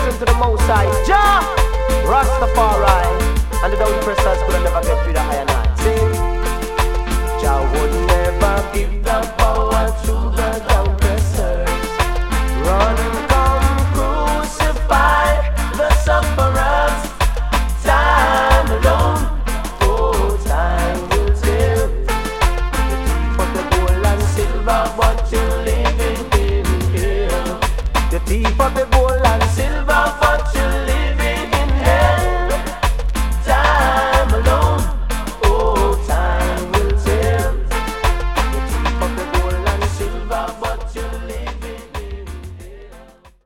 to the Most High Jah Rastafari. And the down pressers could never get rid of I and I. See, Jah would never give the